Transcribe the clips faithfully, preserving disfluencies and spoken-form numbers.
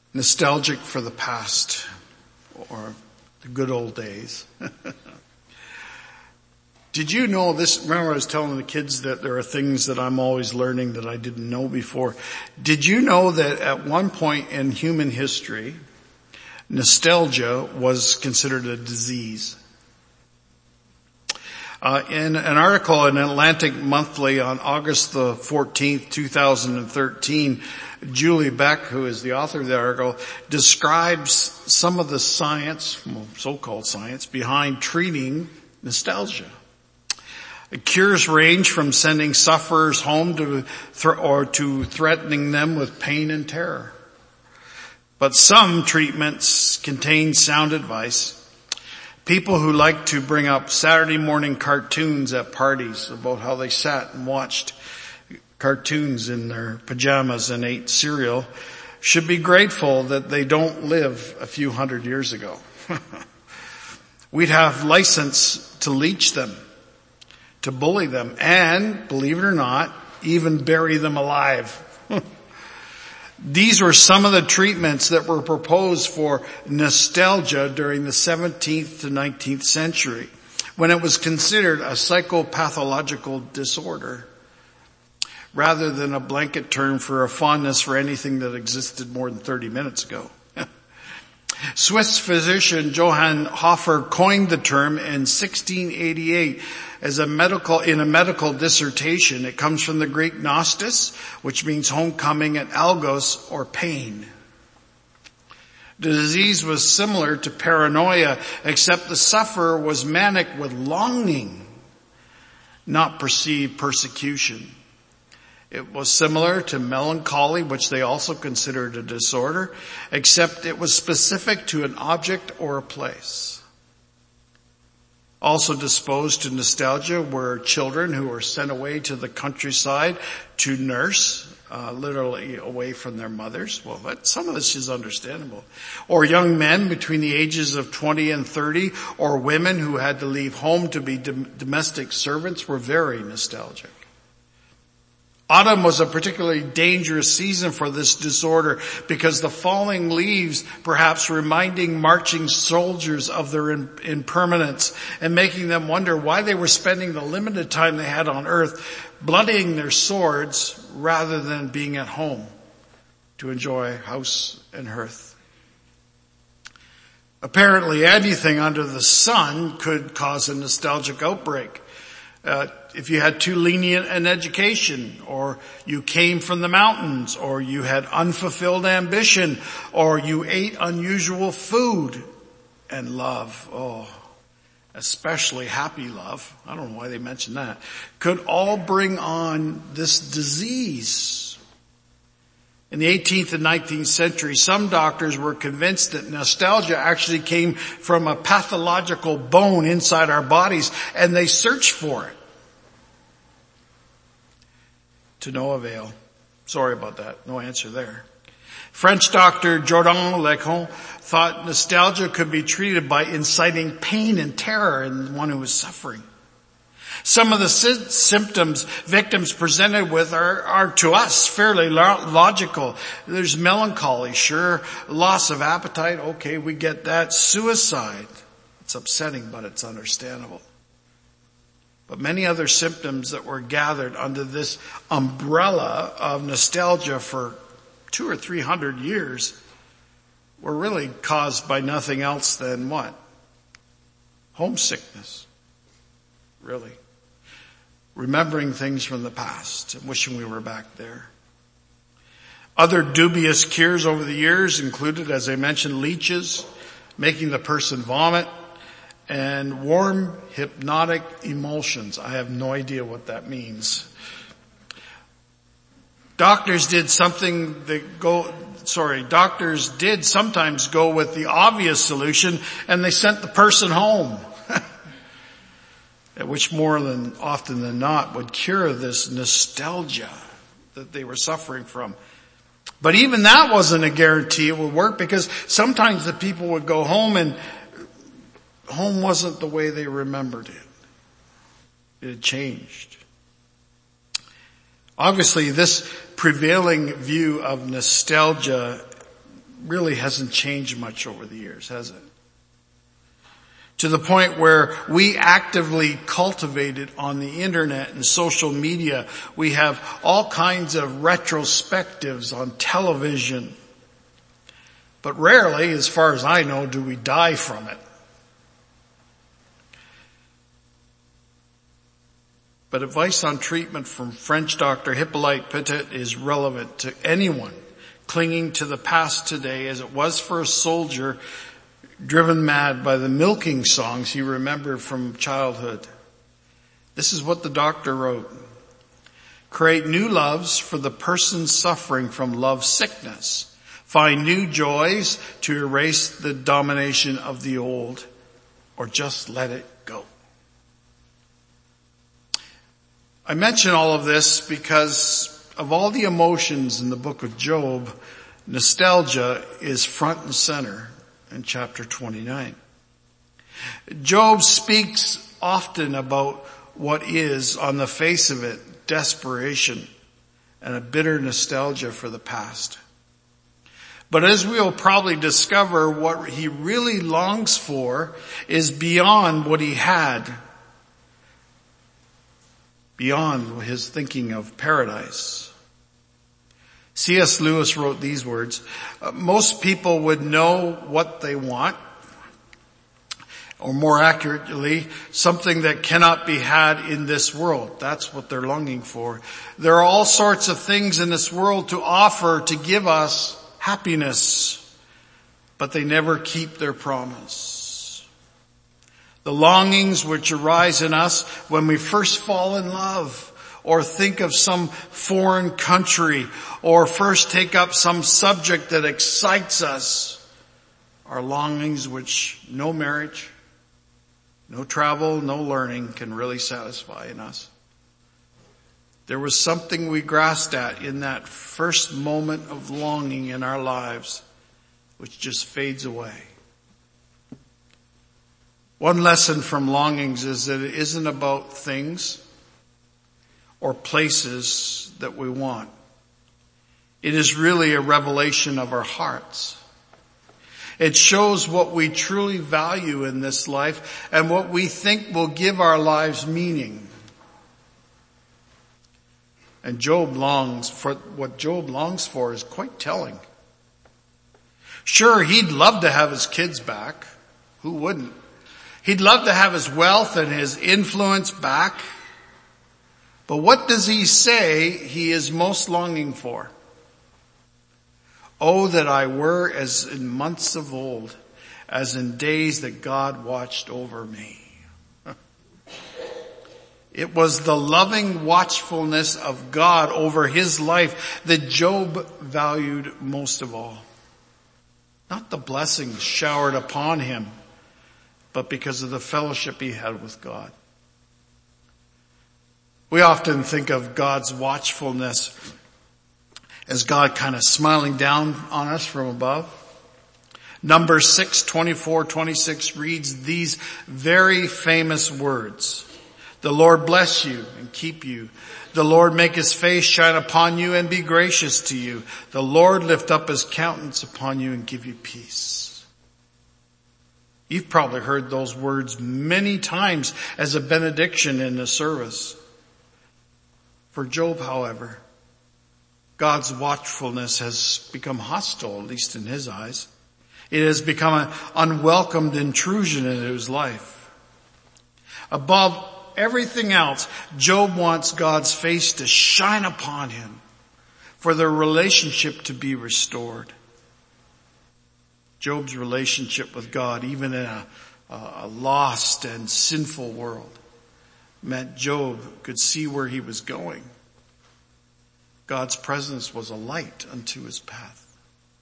nostalgic for the past or the good old days. Did you know this? Remember I was telling the kids that there are things that I'm always learning that I didn't know before. Did you know that at one point in human history, nostalgia was considered a disease? Uh, in an article in Atlantic Monthly on August the fourteenth, two thousand thirteen, Julie Beck, who is the author of the article, describes some of the science, well, so-called science, behind treating nostalgia. Cures range from sending sufferers home to th- or to threatening them with pain and terror. But some treatments contain sound advice. People who like to bring up Saturday morning cartoons at parties about how they sat and watched cartoons in their pajamas and ate cereal should be grateful that they don't live a few hundred years ago. We'd have license to leech them, to bully them, and, believe it or not, even bury them alive. These were some of the treatments that were proposed for nostalgia during the seventeenth to nineteenth century, when it was considered a psychopathological disorder, rather than a blanket term for a fondness for anything that existed more than thirty minutes ago. Swiss physician Johann Hofer coined the term in sixteen eighty-eight as a medical, in a medical dissertation. It comes from the Greek gnostis, which means homecoming, and algos, or pain. The disease was similar to paranoia, except the sufferer was manic with longing, not perceived persecution. It was similar to melancholy, which they also considered a disorder, except it was specific to an object or a place. Also disposed to nostalgia were children who were sent away to the countryside to nurse, uh, literally away from their mothers. Well, but some of this is understandable. Or young men between the ages of twenty and thirty, or women who had to leave home to be dom- domestic servants were very nostalgic. Autumn was a particularly dangerous season for this disorder because the falling leaves, perhaps reminding marching soldiers of their impermanence and making them wonder why they were spending the limited time they had on earth bloodying their swords rather than being at home to enjoy house and hearth. Apparently anything under the sun could cause a nostalgic outbreak. Uh, if you had too lenient an education, or you came from the mountains, or you had unfulfilled ambition, or you ate unusual food, and love, oh, especially happy love, I don't know why they mentioned that, could all bring on this disease. In the eighteenth and nineteenth century, some doctors were convinced that nostalgia actually came from a pathological bone inside our bodies, and they searched for it. To no avail. Sorry about that. No answer there. French doctor Jordan Lecon thought nostalgia could be treated by inciting pain and terror in one who was suffering. Some of the sy- symptoms victims presented with are, are to us fairly lo- logical. There's melancholy, sure. Loss of appetite, okay, we get that. Suicide, it's upsetting, but it's understandable. But many other symptoms that were gathered under this umbrella of nostalgia for two or three hundred years were really caused by nothing else than what? Homesickness. Really. Remembering things from the past and wishing we were back there. Other dubious cures over the years included, as I mentioned, leeches, making the person vomit, and warm hypnotic emulsions. I have no idea what that means. Doctors did something that go, sorry, doctors did sometimes go with the obvious solution, and they sent the person home. Which more than often than not would cure this nostalgia that they were suffering from. But even that wasn't a guarantee it would work, because sometimes the people would go home and home wasn't the way they remembered it. It had changed. Obviously, this prevailing view of nostalgia really hasn't changed much over the years, has it? To the point where we actively cultivate it on the internet and social media. We have all kinds of retrospectives on television. But rarely, as far as I know, do we die from it. But advice on treatment from French doctor Hippolyte Petit is relevant to anyone clinging to the past today, as it was for a soldier driven mad by the milking songs he remembered from childhood. This is what the doctor wrote. Create new loves for the person suffering from love sickness. Find new joys to erase the domination of the old, or just let it go. I mention all of this because of all the emotions in the book of Job, nostalgia is front and center in chapter twenty-nine. Job speaks often about what is, on the face of it, desperation and a bitter nostalgia for the past. But as we'll probably discover, what he really longs for is beyond what he had, beyond his thinking of paradise. C S Lewis wrote these words, most people would know what they want, or more accurately, something that cannot be had in this world. That's what they're longing for. There are all sorts of things in this world to offer to give us happiness, but they never keep their promise. The longings which arise in us when we first fall in love, or think of some foreign country, or first take up some subject that excites us, are longings which no marriage, no travel, no learning can really satisfy in us. There was something we grasped at in that first moment of longing in our lives, which just fades away. One lesson from longings is that it isn't about things or places that we want. It is really a revelation of our hearts. It shows what we truly value in this life and what we think will give our lives meaning. And Job longs for, what Job longs for is quite telling. Sure, he'd love to have his kids back. Who wouldn't? He'd love to have his wealth and his influence back. But what does he say he is most longing for? Oh, that I were as in months of old, as in days that God watched over me. It was the loving watchfulness of God over his life that Job valued most of all. Not the blessings showered upon him, but because of the fellowship he had with God. We often think of God's watchfulness as God kind of smiling down on us from above. Numbers six, twenty-four, twenty-six reads these very famous words. The Lord bless you and keep you. The Lord make his face shine upon you and be gracious to you. The Lord lift up his countenance upon you and give you peace. You've probably heard those words many times as a benediction in the service. For Job, however, God's watchfulness has become hostile, at least in his eyes. It has become an unwelcomed intrusion into his life. Above everything else, Job wants God's face to shine upon him for their relationship to be restored. Job's relationship with God, even in a, a lost and sinful world, meant Job could see where he was going. God's presence was a light unto his path.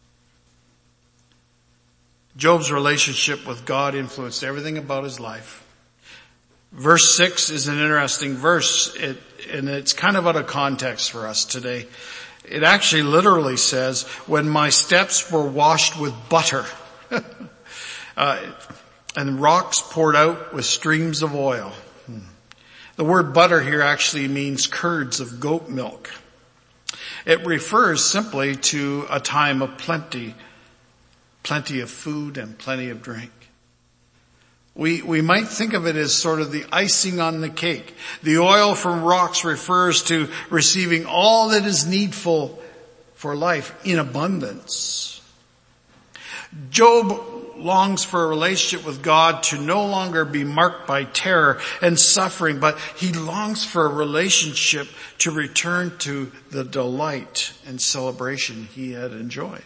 Job's relationship with God influenced everything about his life. Verse six is an interesting verse, it, and it's kind of out of context for us today. It actually literally says, when my steps were washed with butter, uh, and rocks poured out with streams of oil. Hmm. The word butter here actually means curds of goat milk. It refers simply to a time of plenty plenty of food and plenty of drink. We, we might think of it as sort of the icing on the cake. The oil from rocks refers to receiving all that is needful for life in abundance. Job longs for a relationship with God to no longer be marked by terror and suffering, but he longs for a relationship to return to the delight and celebration he had enjoyed.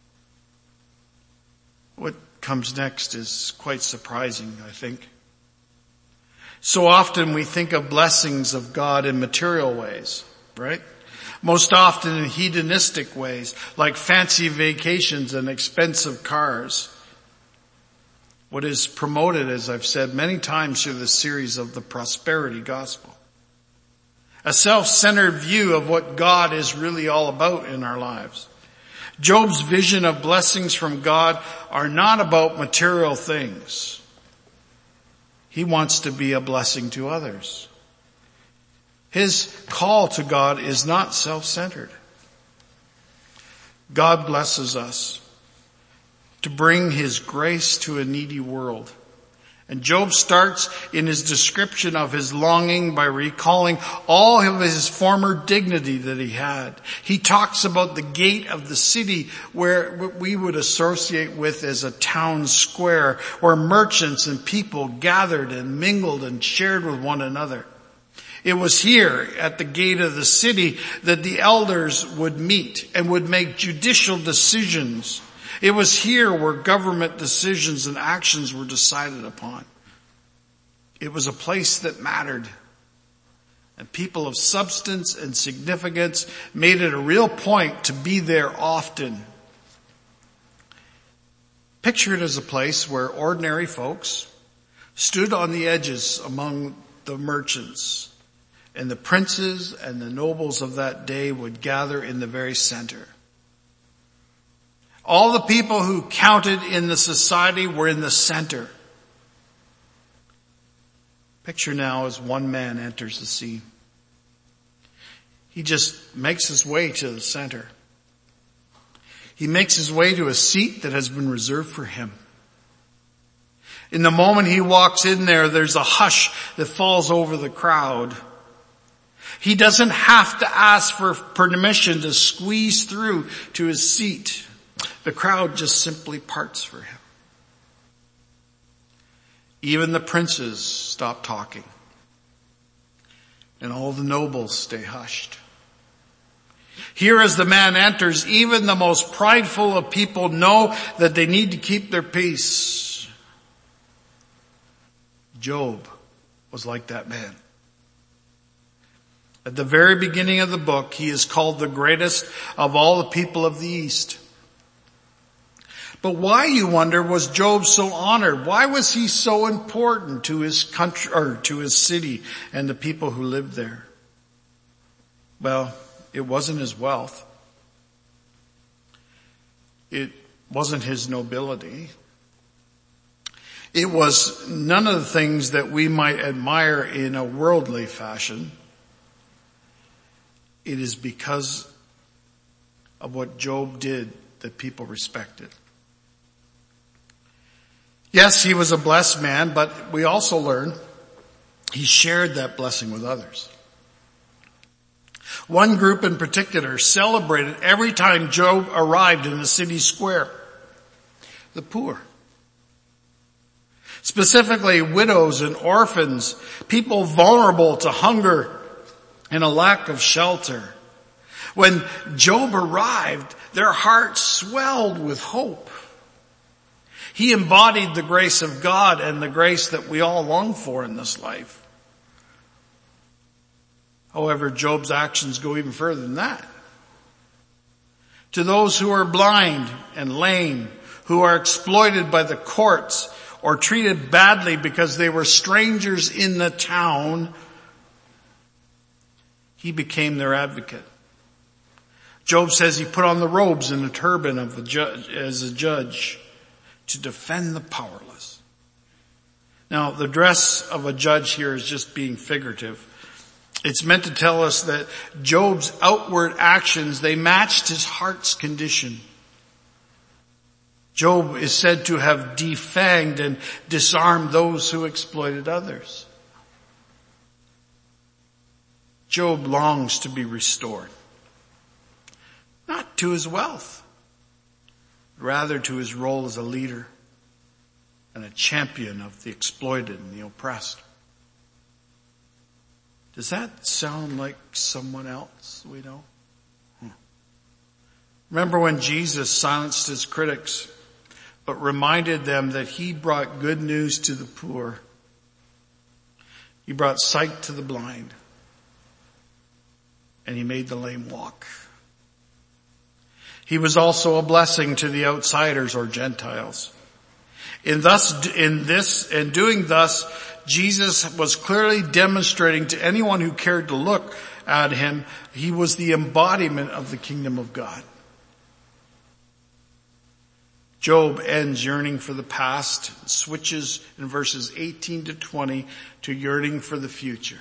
What comes next is quite surprising, I think. So often we think of blessings of God in material ways, right? Most often in hedonistic ways, like fancy vacations and expensive cars. What is promoted, as I've said many times through this series, of the prosperity gospel. A self-centered view of what God is really all about in our lives. Job's vision of blessings from God are not about material things. He wants to be a blessing to others. His call to God is not self-centered. God blesses us to bring his grace to a needy world. And Job starts in his description of his longing by recalling all of his former dignity that he had. He talks about the gate of the city, where what we would associate with as a town square, where merchants and people gathered and mingled and shared with one another. It was here at the gate of the city that the elders would meet and would make judicial decisions. It was here where government decisions and actions were decided upon. It was a place that mattered. And people of substance and significance made it a real point to be there often. Picture it as a place where ordinary folks stood on the edges among the merchants, and the princes and the nobles of that day would gather in the very center. All the people who counted in the society were in the center. Picture now as one man enters the scene. He just makes his way to the center. He makes his way to a seat that has been reserved for him. In the moment he walks in there, there's a hush that falls over the crowd. He doesn't have to ask for permission to squeeze through to his seat. The crowd just simply parts for him. Even the princes stop talking. And all the nobles stay hushed. Here as the man enters, even the most prideful of people know that they need to keep their peace. Job was like that man. At the very beginning of the book, he is called the greatest of all the people of the East. But why, you wonder, was Job so honored? Why was he so important to his country, or to his city and the people who lived there? Well, it wasn't his wealth. It wasn't his nobility. It was none of the things that we might admire in a worldly fashion. It is because of what Job did that people respected. Yes, he was a blessed man, but we also learn he shared that blessing with others. One group in particular celebrated every time Job arrived in the city square. The poor. Specifically widows and orphans, people vulnerable to hunger and a lack of shelter. When Job arrived, their hearts swelled with hope. He embodied the grace of God and the grace that we all long for in this life. However, Job's actions go even further than that. To those who are blind and lame, who are exploited by the courts or treated badly because they were strangers in the town, he became their advocate. Job says he put on the robes and the turban of the judge, as a judge, to defend the powerless. Now, the dress of a judge here is just being figurative. It's meant to tell us that Job's outward actions, they matched his heart's condition. Job is said to have defanged and disarmed those who exploited others. Job longs to be restored, not to his wealth, rather to his role as a leader and a champion of the exploited and the oppressed. Does that sound like someone else we know? Hmm. Remember when Jesus silenced his critics, but reminded them that he brought good news to the poor. He brought sight to the blind. And he made the lame walk. He was also a blessing to the outsiders or Gentiles. In thus, in this, in doing thus, Jesus was clearly demonstrating to anyone who cared to look at him, he was the embodiment of the kingdom of God. Job ends yearning for the past, switches in verses eighteen to twenty to yearning for the future.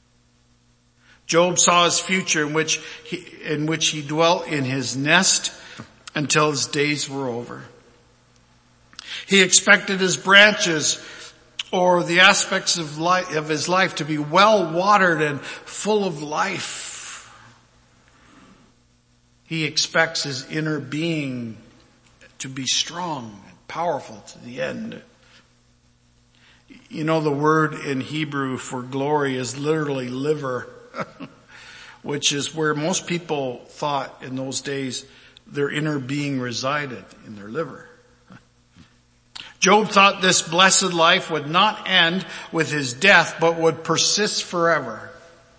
Job saw his future in which he, in which he dwelt in his nest until his days were over. He expected his branches or the aspects of life, of his life to be well watered and full of life. He expects his inner being to be strong and powerful to the end. You know, the word in Hebrew for glory is literally liver, which is where most people thought in those days their inner being resided, in their liver. Job thought this blessed life would not end with his death, but would persist forever.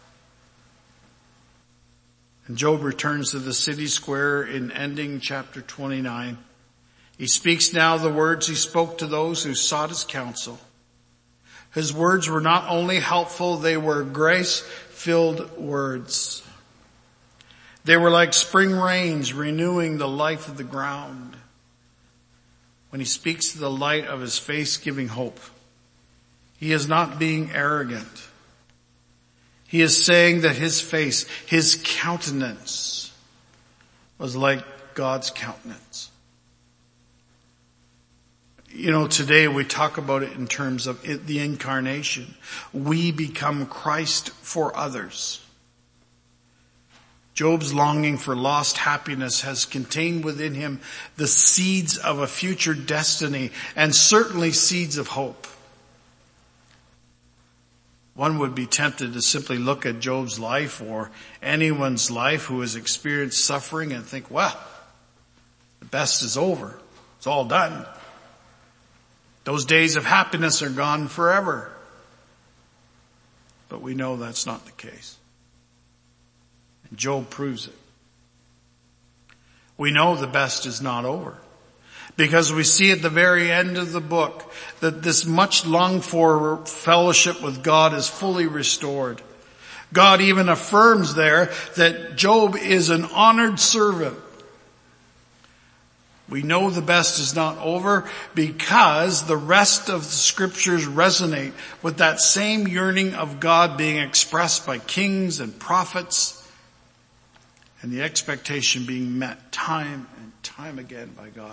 And Job returns to the city square in ending chapter twenty-nine. He speaks now the words he spoke to those who sought his counsel. His words were not only helpful, they were grace-filled words. They were like spring rains renewing the life of the ground. When he speaks to the light of his face, giving hope, he is not being arrogant. He is saying that his face, his countenance, was like God's countenance. You know, today we talk about it in terms of it, the incarnation. We become Christ for others. Job's longing for lost happiness has contained within him the seeds of a future destiny and certainly seeds of hope. One would be tempted to simply look at Job's life or anyone's life who has experienced suffering and think, well, the best is over. It's all done. Those days of happiness are gone forever. But we know that's not the case. And Job proves it. We know the best is not over, because we see at the very end of the book that this much longed for fellowship with God is fully restored. God even affirms there that Job is an honored servant. We know the best is not over because the rest of the scriptures resonate with that same yearning of God being expressed by kings and prophets, and the expectation being met time and time again by God.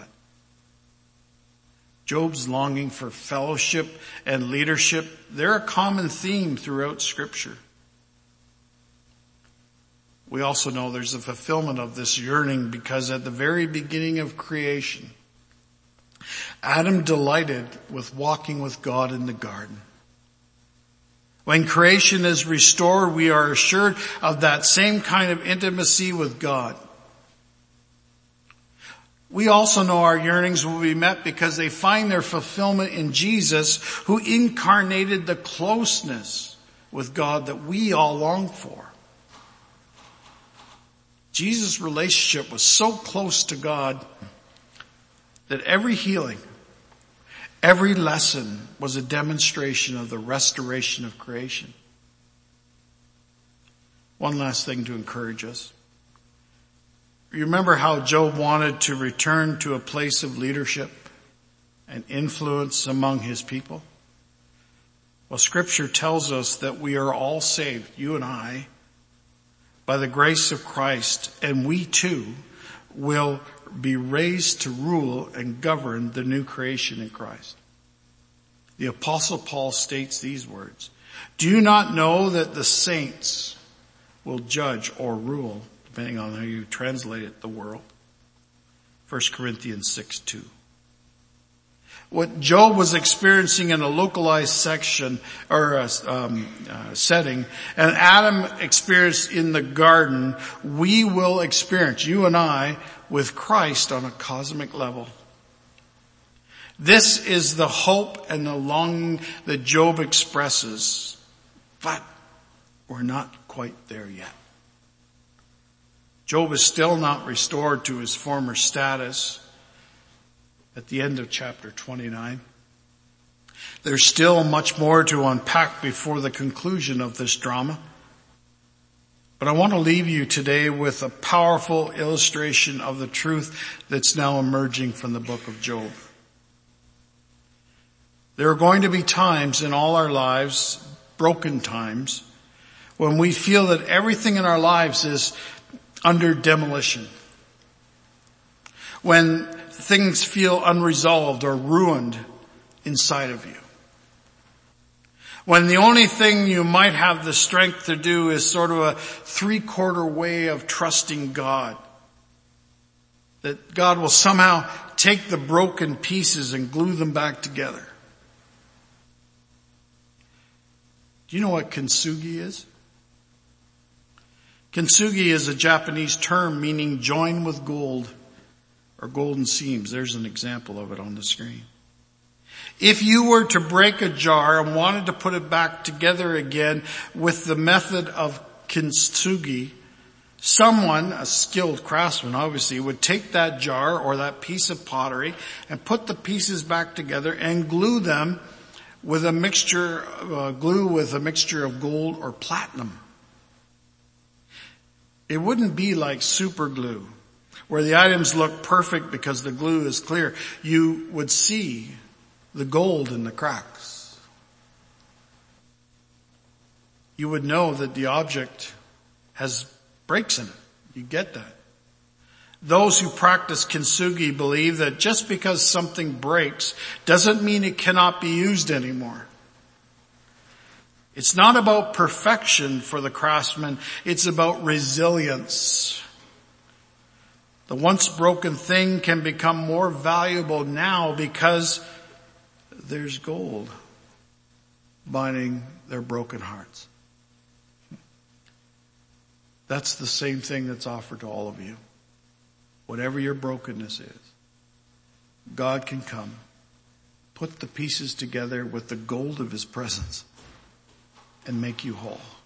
Job's longing for fellowship and leadership, they're a common theme throughout Scripture. We also know there's a fulfillment of this yearning because at the very beginning of creation, Adam delighted with walking with God in the garden. When creation is restored, we are assured of that same kind of intimacy with God. We also know our yearnings will be met because they find their fulfillment in Jesus, who incarnated the closeness with God that we all long for. Jesus' relationship was so close to God that every healing, every lesson was a demonstration of the restoration of creation. One last thing to encourage us. You remember how Job wanted to return to a place of leadership and influence among his people? Well, Scripture tells us that we are all saved, you and I, by the grace of Christ, and we too will be raised to rule and govern the new creation in Christ. The Apostle Paul states these words, "Do you not know that the saints will judge or rule," depending on how you translate it, the world? First Corinthians six two. What Job was experiencing in a localized section or a, um, uh, setting, and Adam experienced in the garden, we will experience, you and I, with Christ on a cosmic level. This is the hope and the longing that Job expresses, but we're not quite there yet. Job is still not restored to his former status at the end of chapter twenty-nine. There's still much more to unpack before the conclusion of this drama. But I want to leave you today with a powerful illustration of the truth that's now emerging from the book of Job. There are going to be times in all our lives, broken times, when we feel that everything in our lives is under demolition. When things feel unresolved or ruined inside of you. When the only thing you might have the strength to do is sort of a three-quarter way of trusting God. That God will somehow take the broken pieces and glue them back together. Do you know what kintsugi is? Kintsugi is a Japanese term meaning join with gold or golden seams. There's an example of it on the screen. If you were to break a jar and wanted to put it back together again with the method of kintsugi, someone, a skilled craftsman obviously, would take that jar or that piece of pottery and put the pieces back together and glue them with a mixture, uh, glue with a mixture of gold or platinum. It wouldn't be like super glue, where the items look perfect because the glue is clear. You would see the gold in the cracks. You would know that the object has breaks in it. You get that. Those who practice kintsugi believe that just because something breaks doesn't mean it cannot be used anymore. It's not about perfection for the craftsman. It's about resilience. The once broken thing can become more valuable now because there's gold binding their broken hearts. That's the same thing that's offered to all of you. Whatever your brokenness is, God can come, put the pieces together with the gold of His presence, and make you whole.